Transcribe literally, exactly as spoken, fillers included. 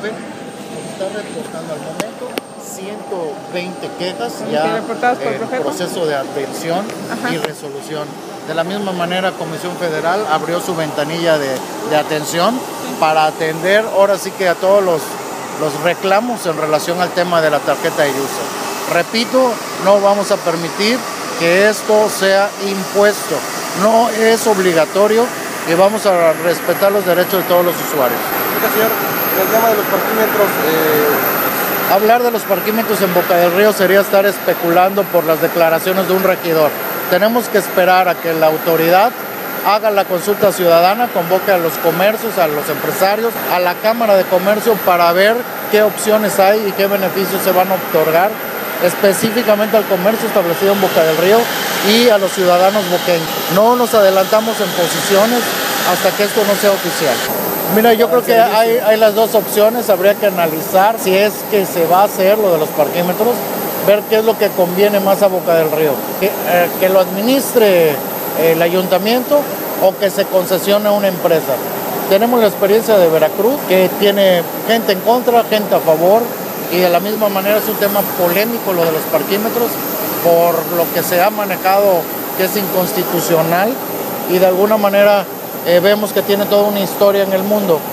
preocupe, nos está reportando al momento ciento veinte quejas ya en proceso de atención Ajá. y resolución. De la misma manera, Comisión Federal abrió su ventanilla de, de atención sí. para atender ahora sí que a todos los, los reclamos en relación al tema de la tarjeta de user. Repito, no vamos a permitir que esto sea impuesto, no es obligatorio y vamos a respetar los derechos de todos los usuarios. Oiga, señor, el tema de los parquímetros... Eh... Hablar de los parquímetros en Boca del Río sería estar especulando por las declaraciones de un regidor. Tenemos que esperar a que la autoridad haga la consulta ciudadana, convoque a los comercios, a los empresarios, a la Cámara de Comercio para ver qué opciones hay y qué beneficios se van a otorgar específicamente al comercio establecido en Boca del Río y a los ciudadanos boqueños. No nos adelantamos en posiciones hasta que esto no sea oficial. Mira, yo creo que hay, hay las dos opciones, habría que analizar si es que se va a hacer lo de los parquímetros, ver qué es lo que conviene más a Boca del Río, que, eh, que lo administre eh, el ayuntamiento o que se concesione a una empresa. Tenemos la experiencia de Veracruz, que tiene gente en contra, gente a favor, y de la misma manera es un tema polémico lo de los parquímetros, por lo que se ha manejado que es inconstitucional y de alguna manera eh, vemos que tiene toda una historia en el mundo.